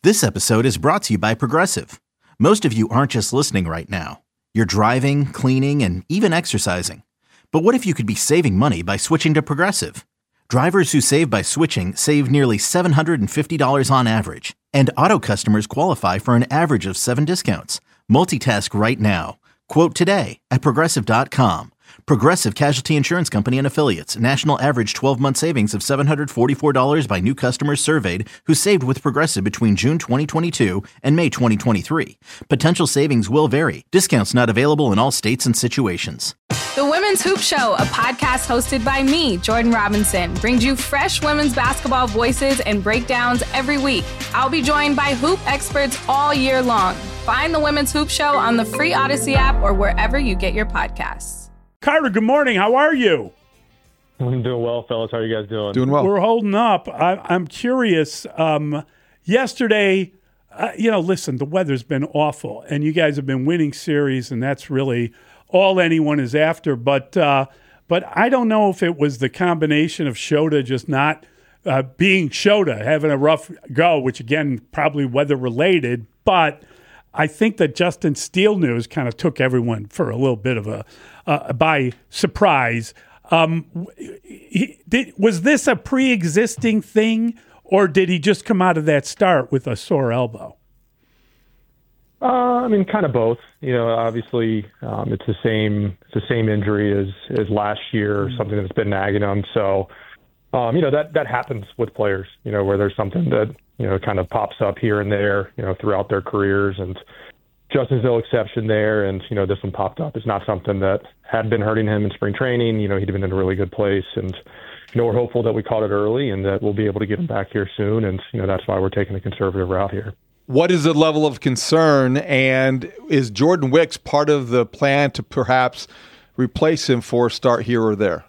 This episode is brought to you by Progressive. Most of you aren't just listening right now. You're driving, cleaning, and even exercising. But what if you could be saving money by switching to Progressive? Drivers who save by switching save nearly $750 on average. And auto customers qualify for an average of 7 discounts. Multitask right now. Quote today at Progressive.com. Progressive Casualty Insurance Company and Affiliates. National average 12-month savings of $744 by new customers surveyed who saved with Progressive between June 2022 and May 2023. Potential savings will vary. Discounts not available in all states and situations. The Women's Hoop Show, a podcast hosted by me, Jordan Robinson, brings you fresh women's basketball voices and breakdowns every week. I'll be joined by hoop experts all year long. Find the Women's Hoop Show on the free Odyssey app or wherever you get your podcasts. Carter, good morning. How are you? I'm doing well, fellas. How are you guys doing? Doing well. We're holding up. I'm curious. Yesterday, listen, the weather's been awful, and you guys have been winning series, and that's really all anyone is after. But I don't know if it was the combination of Shota just not being Shota, having a rough go, which, again, probably weather-related, but I think that Justin Steele news kind of took everyone for a little bit of by surprise. Was this a pre-existing thing, or did he just come out of that start with a sore elbow? Kind of both. Obviously, it's the same injury as last year, something that's been nagging him. So, that happens with players. Where there's something that kind of pops up here and there, throughout their careers, and Justin's no exception there. And this one popped up. It's not something that had been hurting him in spring training. He'd been in a really good place, and we're hopeful that we caught it early and that we'll be able to get him back here soon. And that's why we're taking a conservative route here. What is the level of concern, and is Jordan Wicks part of the plan to perhaps replace him for a start here or there?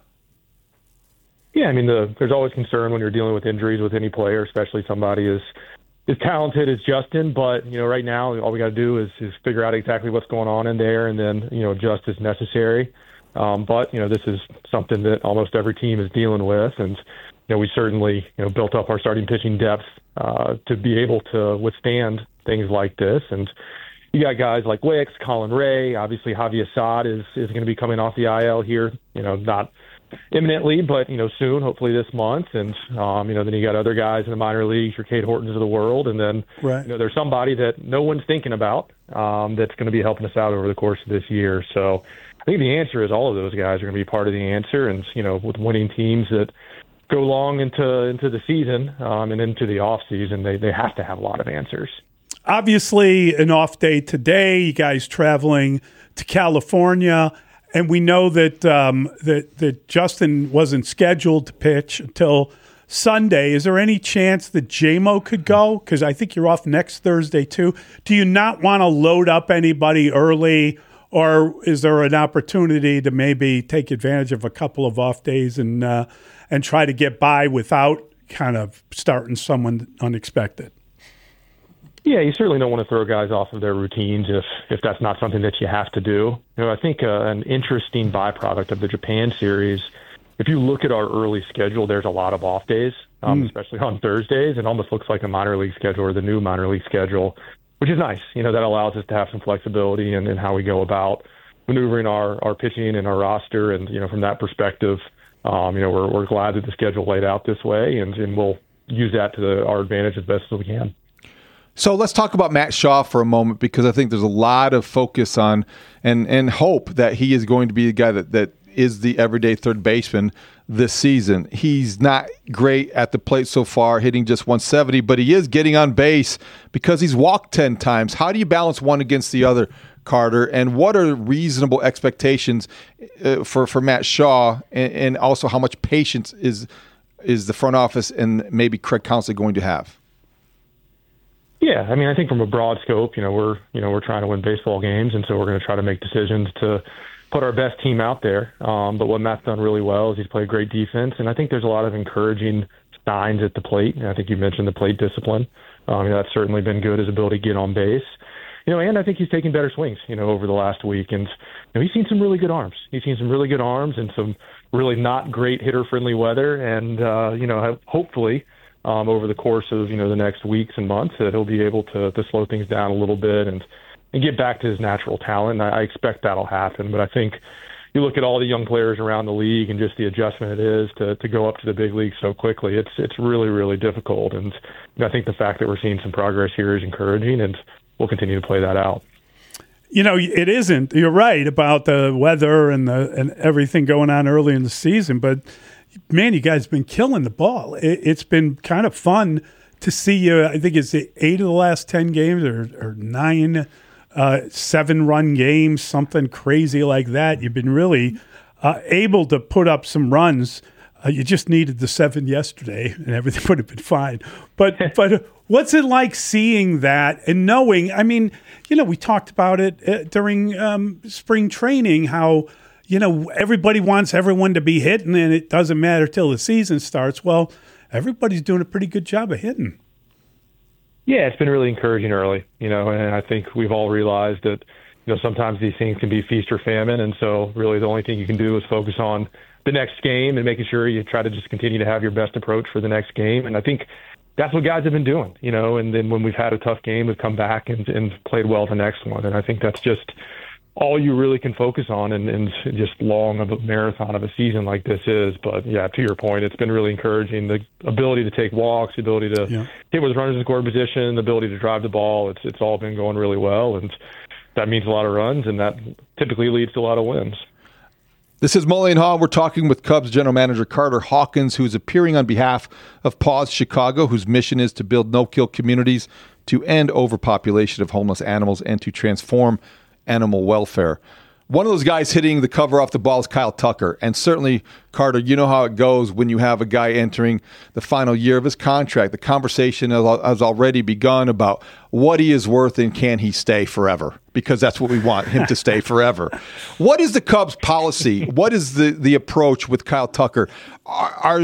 Yeah, there's always concern when you're dealing with injuries with any player, especially somebody as talented as Justin. But, right now, all we got to do is figure out exactly what's going on in there and then, adjust as necessary. But this is something that almost every team is dealing with. And, we certainly, built up our starting pitching depth to be able to withstand things like this. And you got guys like Wicks, Colin Ray, obviously Javi Assad is going to be coming off the IL here, not imminently, but, soon, hopefully this month. And, then you got other guys in the minor leagues, your Cade Hortons of the world. And then, right. There's somebody that no one's thinking about that's going to be helping us out over the course of this year. So I think the answer is all of those guys are going to be part of the answer. And, with winning teams that go long into the season and into the off season, they have to have a lot of answers. Obviously, an off day today. You guys traveling to California, and we know that that Justin wasn't scheduled to pitch until Sunday. Is there any chance that J-Mo could go? Because I think you're off next Thursday too. Do you not want to load up anybody early, or is there an opportunity to maybe take advantage of a couple of off days and try to get by without kind of starting someone unexpected? Yeah, you certainly don't want to throw guys off of their routines if that's not something that you have to do. I think an interesting byproduct of the Japan series, if you look at our early schedule, there's a lot of off days, especially on Thursdays. It almost looks like a minor league schedule or the new minor league schedule, which is nice. That allows us to have some flexibility in how we go about maneuvering our pitching and our roster. And, from that perspective, we're glad that the schedule laid out this way, and we'll use that to our advantage as best as we can. So let's talk about Matt Shaw for a moment, because I think there's a lot of focus on and hope that he is going to be the guy that is the everyday third baseman this season. He's not great at the plate so far, hitting just 170, but he is getting on base because he's walked 10 times. How do you balance one against the other, Carter? And what are reasonable expectations for Matt Shaw, and also how much patience is the front office and maybe Craig Counsell going to have? Yeah, I think from a broad scope, we're trying to win baseball games, and so we're going to try to make decisions to put our best team out there. But what Matt's done really well is he's played great defense, and I think there's a lot of encouraging signs at the plate. And I think you mentioned the plate discipline. That's certainly been good, his ability to get on base. And I think he's taking better swings, over the last week. And he's seen some really good arms. He's seen some really good arms and some really not great hitter-friendly weather. And, hopefully over the course of, the next weeks and months, that he'll be able to slow things down a little bit and get back to his natural talent. And I expect that'll happen. But I think you look at all the young players around the league and just the adjustment it is to go up to the big league so quickly. It's really, really difficult. And I think the fact that we're seeing some progress here is encouraging, and we'll continue to play that out. It isn't. You're right about the weather and everything going on early in the season, but man, you guys have been killing the ball. It's been kind of fun to see you. I think it's 8 of the last 10 games or 9 7-run games, something crazy like that. You've been really able to put up some runs. You just needed the 7 yesterday, and everything would have been fine. But what's it like seeing that and knowing? I mean, we talked about it during spring training, how everybody wants everyone to be hitting, and it doesn't matter till the season starts. Well, everybody's doing a pretty good job of hitting. Yeah, it's been really encouraging early, and I think we've all realized that, sometimes these things can be feast or famine. And so really the only thing you can do is focus on the next game and making sure you try to just continue to have your best approach for the next game. And I think that's what guys have been doing, and then when we've had a tough game, we've come back and played well the next one. And I think that's just all you really can focus on and just long of a marathon of a season like this is. But yeah, to your point, it's been really encouraging. The ability to take walks, the ability to hit with runners in scoring position, the ability to drive the ball, it's all been going really well. And that means a lot of runs, and that typically leads to a lot of wins. This is Mully and Haugh. We're talking with Cubs general manager Carter Hawkins, who's appearing on behalf of Paws Chicago, whose mission is to build no-kill communities, to end overpopulation of homeless animals, and to transform animal welfare. One of those guys hitting the cover off the ball is Kyle Tucker. And certainly, Carter, you know how it goes when you have a guy entering the final year of his contract. The conversation has already begun about what he is worth and can he stay forever, because that's what we want, him to stay forever. What is the Cubs' policy? What is the approach with Kyle Tucker? Are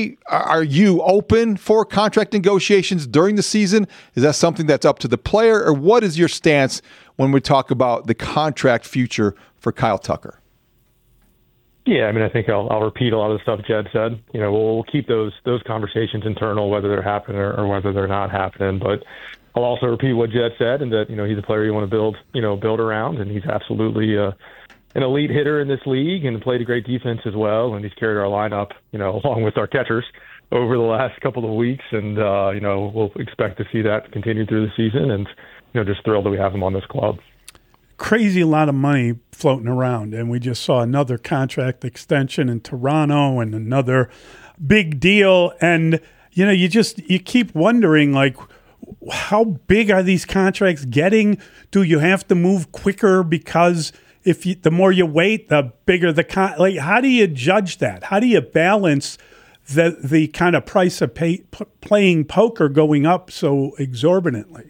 you open for contract negotiations during the season? Is that something that's up to the player, or what is your stance when we talk about the contract future for Kyle Tucker? Yeah, I mean, I think I'll repeat a lot of the stuff Jed said. We'll keep those conversations internal, whether they're happening or whether they're not happening. But I'll also repeat what Jed said, and that he's a player you want to build around, and he's absolutely an elite hitter in this league, and played a great defense as well. And he's carried our lineup, along with our catchers, over the last couple of weeks, and we'll expect to see that continue through the season. And just thrilled that we have him on this club. Crazy a lot of money floating around, and we just saw another contract extension in Toronto and another big deal. And you keep wondering, like, how big are these contracts getting? Do you have to move quicker because the more you wait, the bigger the how do you judge that? How do you balance the kind of price of playing poker going up so exorbitantly?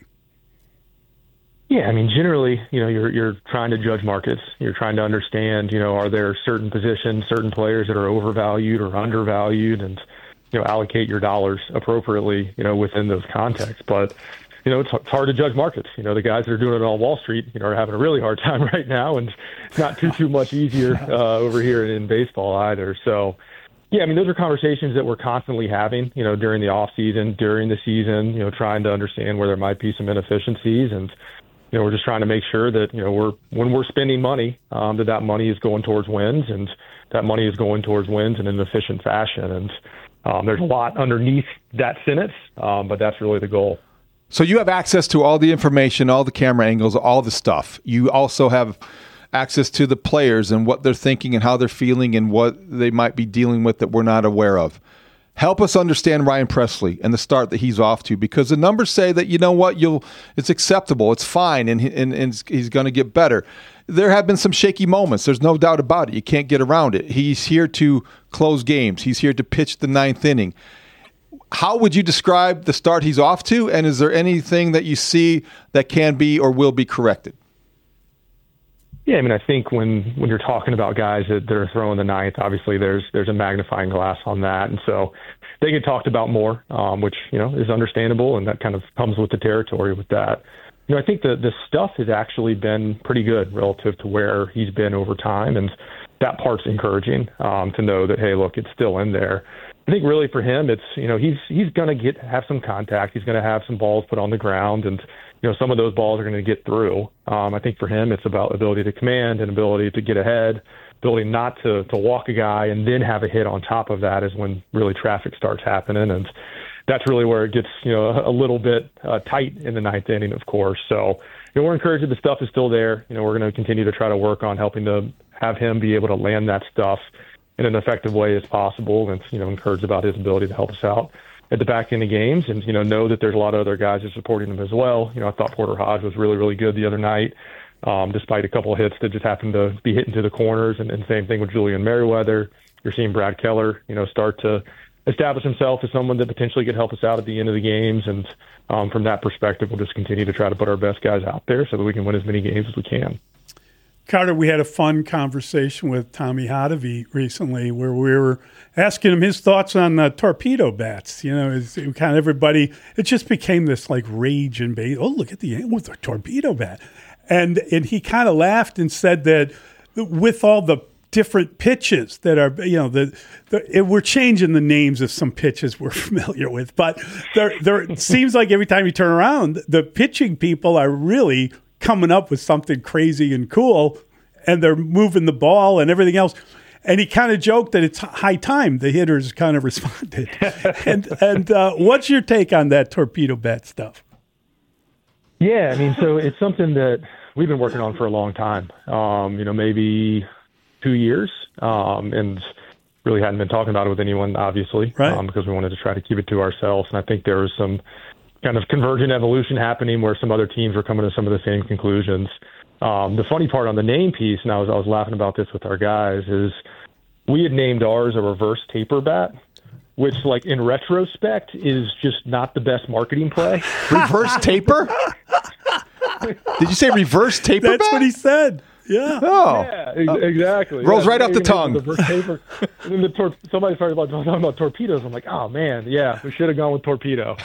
Yeah, I mean, generally, you're trying to judge markets. You're trying to understand, are there certain positions, certain players that are overvalued or undervalued, and allocate your dollars appropriately, within those contexts. But it's hard to judge markets. The guys that are doing it on Wall Street, are having a really hard time right now, and it's not too much easier over here in baseball either. So, yeah, I mean, those are conversations that we're constantly having, during the off season, during the season, trying to understand where there might be some inefficiencies. And we're just trying to make sure that, when we're spending money, that money is going towards wins, and that money is going towards wins in an efficient fashion. And there's a lot underneath that sentence, but that's really the goal. So you have access to all the information, all the camera angles, all the stuff. You also have access to the players and what they're thinking and how they're feeling and what they might be dealing with that we're not aware of. Help us understand Ryan Pressly and the start that he's off to, because the numbers say that, it's acceptable, it's fine, and he's going to get better. There have been some shaky moments. There's no doubt about it. You can't get around it. He's here to close games. He's here to pitch the 9th inning. How would you describe the start he's off to, and is there anything that you see that can be or will be corrected? Yeah, I mean, I think when you're talking about guys that are throwing the 9th, obviously there's a magnifying glass on that, and so they get talked about more, which is understandable, and that kind of comes with the territory with that. I think the stuff has actually been pretty good relative to where he's been over time, and that part's encouraging to know that, hey, look, it's still in there. I think really for him, it's, he's going to have some contact. He's going to have some balls put on the ground, and, some of those balls are going to get through. I think for him, it's about ability to command and ability to get ahead, ability not to walk a guy and then have a hit on top of that is when really traffic starts happening. And that's really where it gets, a little bit tight in the ninth inning, of course. So, we're encouraged that the stuff is still there. We're going to continue to try to work on helping to have him be able to land that stuff in an effective way as possible, and encouraged about his ability to help us out at the back end of games, and know that there's a lot of other guys that are supporting him as well. I thought Porter Hodge was really, really good the other night, despite a couple of hits that just happened to be hitting to the corners, and same thing with Julian Merriweather. You're seeing Brad Keller, start to establish himself as someone that potentially could help us out at the end of the games, and from that perspective, we'll just continue to try to put our best guys out there so that we can win as many games as we can. Carter, we had a fun conversation with Tommy Hotovy recently where we were asking him his thoughts on torpedo bats. Kind of everybody, it just became this like rage and bait. Oh, look at the torpedo bat. And he kind of laughed and said that with all the different pitches that are, we're changing the names of some pitches we're familiar with, but it seems like every time you turn around, the pitching people are really coming up with something crazy and cool, and they're moving the ball and everything else. And he kind of joked that it's high time the hitters kind of responded. and what's your take on that torpedo bat stuff? Yeah, so it's something that we've been working on for a long time, maybe 2 years, and really hadn't been talking about it with anyone, obviously, right. Because we wanted to try to keep it to ourselves. And I think there was some kind of convergent evolution happening where some other teams were coming to some of the same conclusions. The funny part on the name piece, and I was laughing about this with our guys, is we had named ours a reverse taper bat, which, like, in retrospect, is just not the best marketing play. Reverse taper? Did you say reverse taper That's bat? what he said. Yeah. Oh. Yeah, exactly. Rolls right off the tongue. And then somebody started talking about torpedoes. I'm like, oh, man, yeah, we should have gone with torpedo.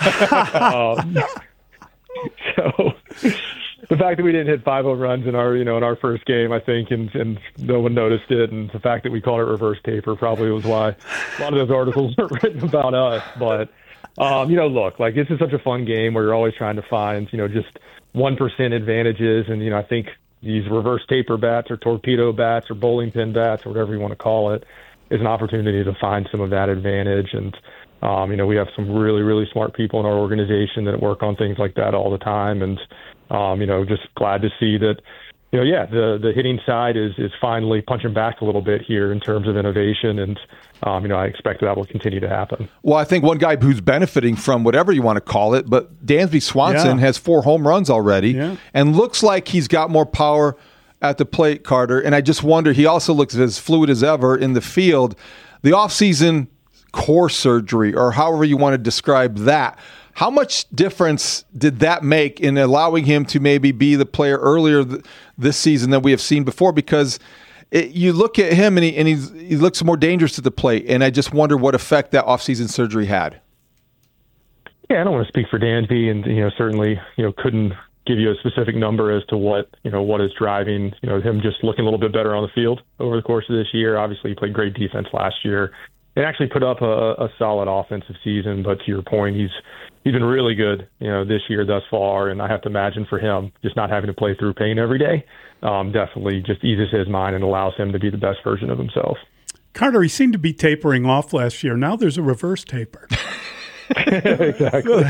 So the fact that we didn't hit 5 home runs in our first game, I think, and no one noticed it, and the fact that we called it reverse taper probably was why a lot of those articles were written about us. But, look, like, this is such a fun game where you're always trying to find, just 1% advantages, and, I think these reverse taper bats or torpedo bats or bowling pin bats or whatever you want to call it is an opportunity to find some of that advantage. And, we have some really, really smart people in our organization that work on things like that all the time. And, just glad to see that, the hitting side is finally punching back a little bit here in terms of innovation. And, I expect that will continue to happen. Well, I think one guy who's benefiting from whatever you want to call it, but Dansby Swanson has 4 home runs already and looks like he's got more power at the plate, Carter. And I just wonder, he also looks as fluid as ever in the field. The offseason core surgery, or however you want to describe that, how much difference did that make in allowing him to maybe be the player earlier this season than we have seen before? Because you look at him and he looks more dangerous at the plate, and I just wonder what effect that offseason surgery had. Yeah, I don't want to speak for Dansby, and certainly couldn't give you a specific number as to what is driving him just looking a little bit better on the field over the course of this year. Obviously, he played great defense last year and actually put up a solid offensive season. But to your point, he's been really good this year thus far, and I have to imagine for him just not having to play through pain every day definitely just eases his mind and allows him to be the best version of himself. Carter, he seemed to be tapering off last year. Now there's a reverse taper. Exactly.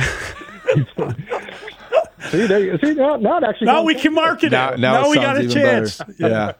Now we can market it. Now we got a chance. Yeah.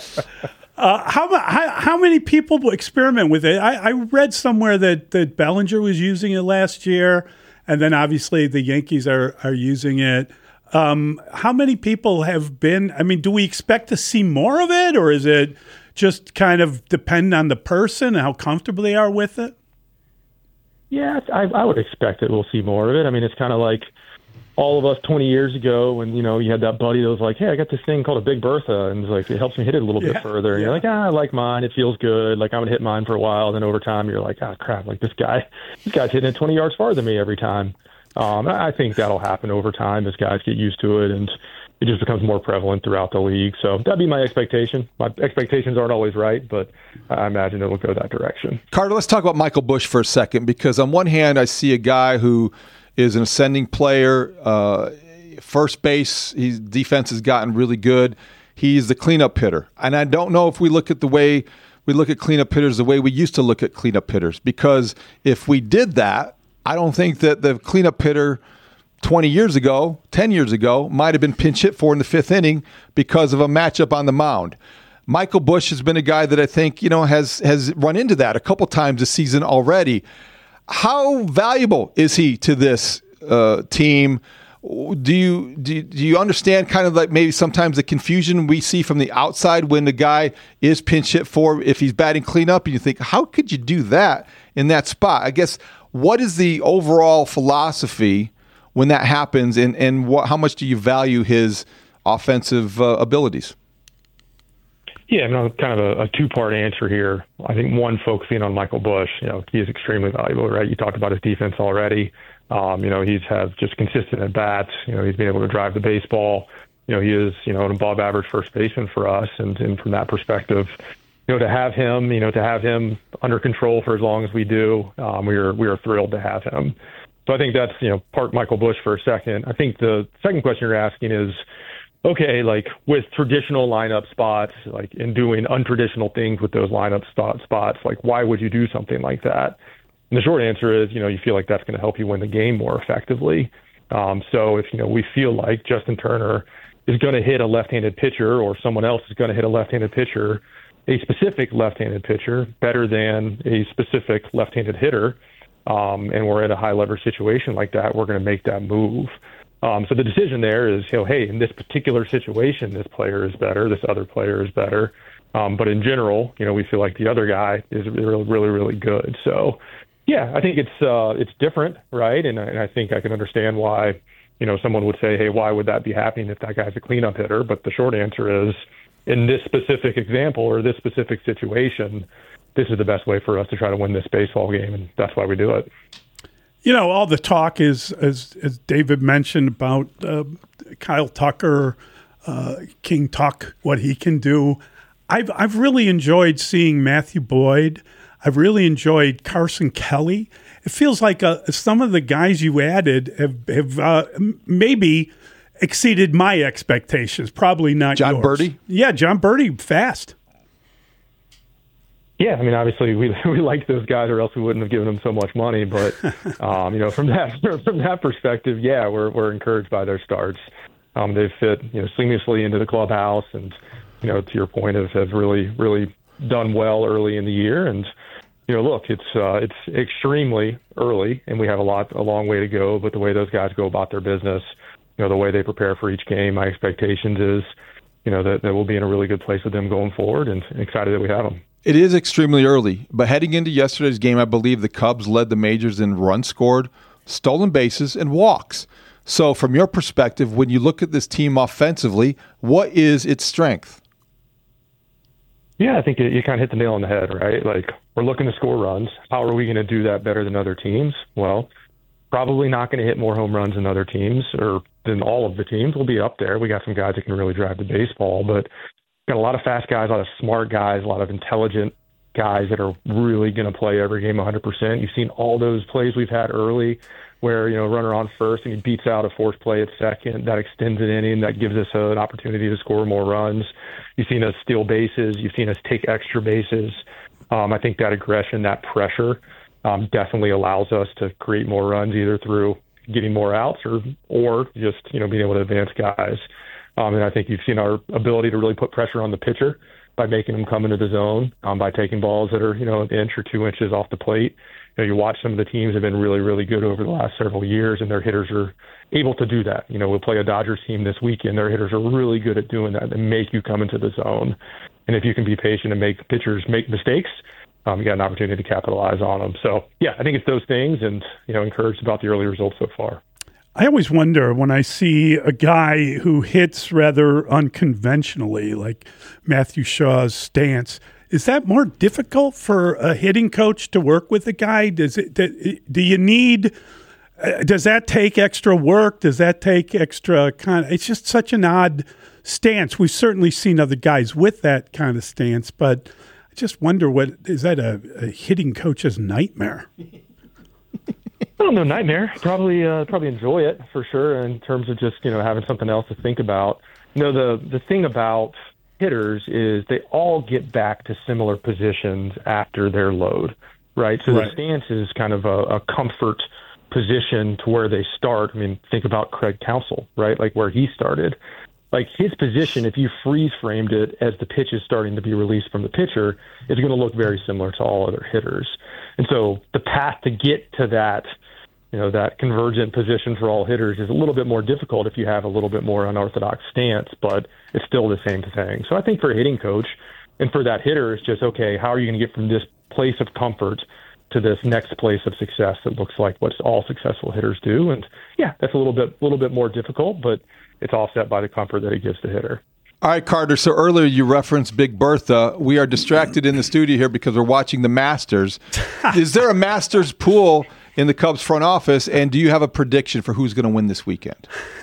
How many people experiment with it? I read somewhere that Bellinger was using it last year, and then obviously the Yankees are using it. How many people have been? I mean, do we expect to see more of it, or is it just kind of depend on the person and how comfortable they are with it? Yeah, I would expect that we'll see more of it. I mean, it's kind of like all of us 20 years ago when, you had that buddy that was like, hey, I got this thing called a Big Bertha, and it's like, it helps me hit it a little bit further. And you're like, I like mine. It feels good. Like, I'm going to hit mine for a while. Then over time, you're like, crap, like this guy's hitting it 20 yards farther than me every time. I think that'll happen over time as guys get used to it. And, it just becomes more prevalent throughout the league. So that'd be my expectation. My expectations aren't always right, but I imagine it will go that direction. Carter, let's talk about Michael Busch for a second, because on one hand, I see a guy who is an ascending player. First base, his defense has gotten really good. He's the cleanup hitter. And I don't know if we look at the way we look at cleanup hitters the way we used to look at cleanup hitters, because if we did that, I don't think that the cleanup hitter 20 years ago, 10 years ago, might have been pinch hit for in the fifth inning because of a matchup on the mound. Michael Busch has been a guy that I think, has run into that a couple times this season already. How valuable is he to this team? Do you understand kind of like maybe sometimes the confusion we see from the outside when the guy is pinch hit for if he's batting cleanup, and you think, how could you do that in that spot? I guess, what is the overall philosophy when that happens, and how much do you value his offensive abilities? Yeah, I mean, kind of a two-part answer here. I think one, focusing on Michael Busch, he is extremely valuable, right? You talked about his defense already. He's have just consistent at bats. He's been able to drive the baseball. He is, an above average first baseman for us. And from that perspective, to have him under control for as long as we do, we are thrilled to have him. So I think that's, park Michael Busch for a second. I think the second question you're asking is, okay, like with traditional lineup spots, like in doing untraditional things with those lineup spots, like why would you do something like that? And the short answer is, you feel like that's going to help you win the game more effectively. So if, we feel like Justin Turner is going to hit a left-handed pitcher, or someone else is going to hit a left-handed pitcher, a specific left-handed pitcher better than a specific left-handed hitter, and we're in a high leverage situation like that, we're going to make that move. So the decision there is, hey, in this particular situation, this player is better, this other player is better. But in general, we feel like the other guy is really, really, really good. So, yeah, I think it's different, right? And I think I can understand why, someone would say, hey, why would that be happening if that guy's a cleanup hitter? But the short answer is, in this specific example or this specific situation, this is the best way for us to try to win this baseball game, and that's why we do it. All the talk is, as David mentioned, about Kyle Tucker, King Tuck, what he can do. I've really enjoyed seeing Matthew Boyd. I've really enjoyed Carson Kelly. It feels like some of the guys you added have maybe exceeded my expectations. Probably not John yours. Birdie? Yeah, John Birdie, fast. Yeah, I mean, obviously we like those guys, or else we wouldn't have given them so much money. But from that perspective, yeah, we're encouraged by their starts. They've fit seamlessly into the clubhouse, and to your point, have really, really done well early in the year. And look, it's extremely early, and we have a long way to go. But the way those guys go about their business, the way they prepare for each game, my expectations is that we'll be in a really good place with them going forward, and excited that we have them. It is extremely early, but heading into yesterday's game, I believe the Cubs led the majors in runs scored, stolen bases, and walks. So from your perspective, when you look at this team offensively, what is its strength? Yeah, I think you kind of hit the nail on the head, right? Like, we're looking to score runs. How are we going to do that better than other teams? Well, probably not going to hit more home runs than other teams, or than all of the teams. We'll be up there. We got some guys that can really drive the baseball, but got a lot of fast guys, a lot of smart guys, a lot of intelligent guys that are really going to play every game 100%. You've seen all those plays we've had early where, runner on first and he beats out a forced play at second. That extends an inning. That gives us an opportunity to score more runs. You've seen us steal bases. You've seen us take extra bases. I think that aggression, that pressure definitely allows us to create more runs, either through getting more outs or just, being able to advance guys. And I think you've seen our ability to really put pressure on the pitcher by making them come into the zone, by taking balls that are, an inch or 2 inches off the plate. You watch some of the teams have been really, really good over the last several years, and their hitters are able to do that. We'll play a Dodgers team this weekend. Their hitters are really good at doing that and make you come into the zone. And if you can be patient and make pitchers make mistakes, you got an opportunity to capitalize on them. So, yeah, I think it's those things, and, encouraged about the early results so far. I always wonder when I see a guy who hits rather unconventionally, like Matthew Shaw's stance, is that more difficult for a hitting coach to work with a guy? Do you need Does that take extra work? Does that take extra it's just such an odd stance. We've certainly seen other guys with that kind of stance, but I just wonder, is that a hitting coach's nightmare? I don't know, nightmare. Probably enjoy it for sure in terms of just, having something else to think about. The thing about hitters is they all get back to similar positions after their load, right? So the stance is kind of a comfort position to where they start. I mean, think about Craig Counsell, right? Like where he started. Like his position, if you freeze framed it as the pitch is starting to be released from the pitcher, is going to look very similar to all other hitters. And so the path to get to that, that convergent position for all hitters is a little bit more difficult if you have a little bit more unorthodox stance, but it's still the same thing. So I think for a hitting coach and for that hitter, it's just, okay, how are you going to get from this place of comfort to this next place of success that looks like what all successful hitters do? And yeah, that's a little bit more difficult, but it's offset by the comfort that it gives the hitter. All right, Carter. So earlier you referenced Big Bertha. We are distracted in the studio here because we're watching the Masters. Is there a Masters pool in the Cubs front office, and do you have a prediction for who's going to win this weekend?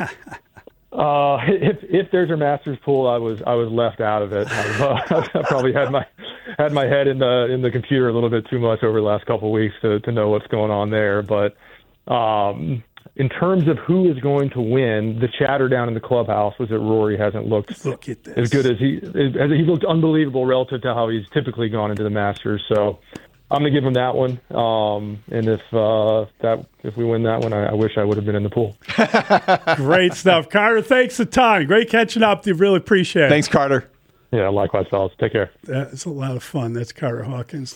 If there's a Masters pool, I was left out of it. I probably had my head in the computer a little bit too much over the last couple of weeks to know what's going on there. But in terms of who is going to win, the chatter down in the clubhouse was that Rory hasn't looked as good as he looked unbelievable relative to how he's typically gone into the Masters. So I'm going to give him that one. And if we win that one, I wish I would have been in the pool. Great stuff. Carter, thanks a ton. Great catching up. You really appreciate it. Thanks, Carter. Yeah, likewise, fellas. Take care. That's a lot of fun. That's Carter Hawkins.